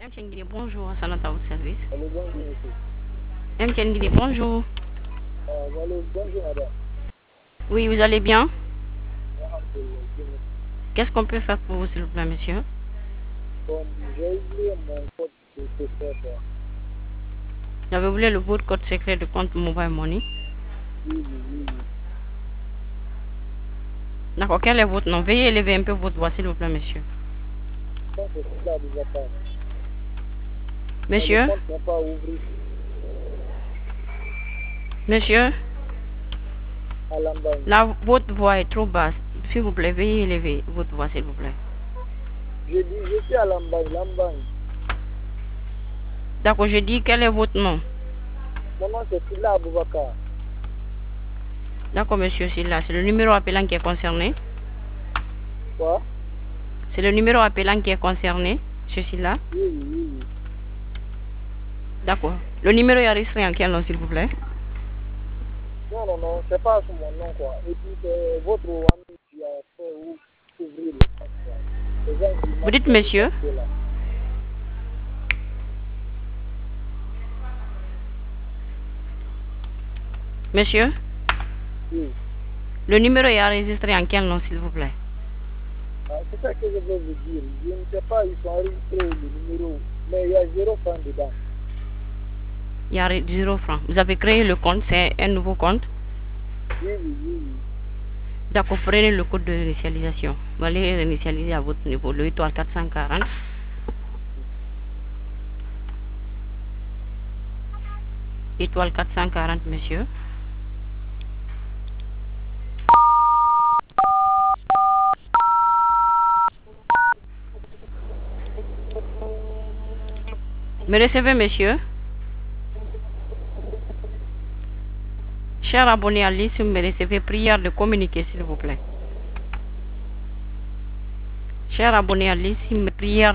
MTN Guinée, bonjour, ça à votre service. Allô, bonjour, monsieur. MTN Guinée, bonjour. Allô, bonjour, madame. Oui, vous allez bien? Alhamdulillah. Qu'est-ce qu'on peut faire pour vous, s'il vous plaît, monsieur? Bon, j'ai oublié mon code de secret. J'avais oublié le votre code secret de compte Mobile Money. Oui. D'accord, quel est votre nom? Veuillez élever un peu votre voix, s'il vous plaît, monsieur. Donc, c'est là, déjà pas. Monsieur? Le compte n'est pas ouvert Monsieur? à l'ambagne. Là, votre voix est trop basse. S'il vous plaît, veuillez élever votre voix, s'il vous plaît. Je dis, je suis à l'ambagne. D'accord, je dis, quel est votre nom? Mon nom, c'est Silla Aboubakar. D'accord, monsieur Silla, c'est le numéro appelant qui est concerné. Quoi? C'est le numéro appelant qui est concerné, monsieur Silla. Oui. D'accord. Le numéro est enregistré en quel nom, s'il vous plaît? Non, c'est pas sur mon nom, quoi. Et puis, c'est votre ami qui a fait ouvrir le compte, quoi. Les gens qui Vous dites monsieur? là. Monsieur? Oui. Le numéro est enregistré en quel nom, s'il vous plaît? C'est ça que je veux vous dire. Je ne sais pas, ils sont enregistrés le numéro, mais il y a 0 francs dedans. Il y a 0 francs. Vous avez créé le compte, c'est un nouveau compte? Oui. D'accord, prenez le code de réinitialisation. Vous allez réinitialiser à votre niveau, le étoile 440. Étoile 440, monsieur. Me recevez, monsieur? Cher abonné à l'IS, me recevez, prière de communiquer, s'il vous plaît. Cher abonné à l'IS, prière